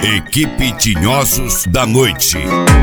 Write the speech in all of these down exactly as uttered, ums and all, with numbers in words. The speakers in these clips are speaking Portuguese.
Equipe Tinhosos da Noite.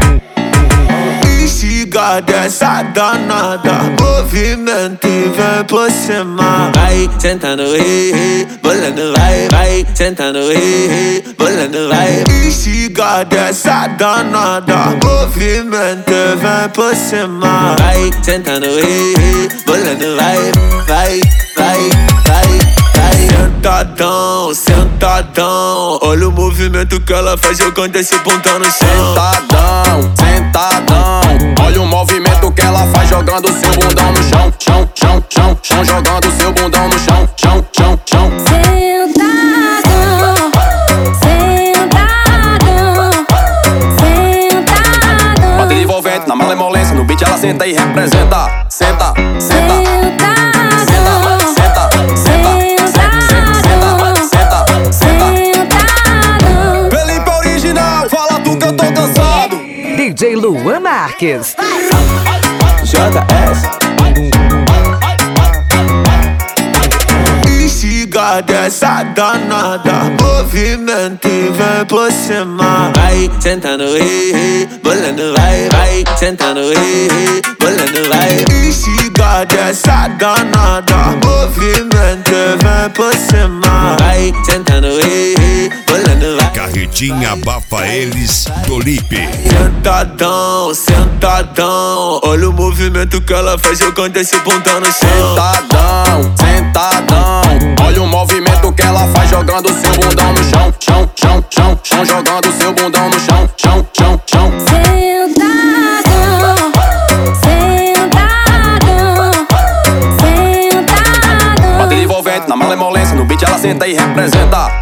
Instiga dessa danada, movimento e vem por cima. Vai sentando, ei, ei, bolando, vai, vai sentando, ei, ei, bolando, vai. Instiga dessa danada, movimento e vem por cima. Vai sentando, ei, ei, bolando, vai, vai, vai, vai. Sentadão, sentadão, olha o movimento que ela faz jogando esse bundão no chão. Sentadão, sentadão, olha o movimento que ela faz jogando seu bundão no chão. Chão, chão, chão, chão, jogando seu bundão no chão. Chão, chão, chão. Sentadão, sentadão, sentadão. Bota envolvente na malemolência, no beat ela senta e representa. Senta, senta. D J Luan Marques. J S. Instiga dessa danada, movimento e vem por cima. Vai sentando, ei, ei, bolando, vai, vai sentando, ei, ei, bolando, vai. Instiga dessa danada, movimento e vem por cima. Vai sentando, ei, ei, bolando, vai. Carretinha abafa eles do Lipe. Sentadão, sentadão, olha o movimento que ela faz jogando esse bundão no chão. Sentadão, sentadão, olha o movimento que ela faz jogando seu bundão no chão. Chão, chão, chão, chão, jogando seu bundão no chão. Chão, chão, chão. Sentadão, sentadão, sentadão. Bota envolvente na malemolência, no beat ela senta e representa.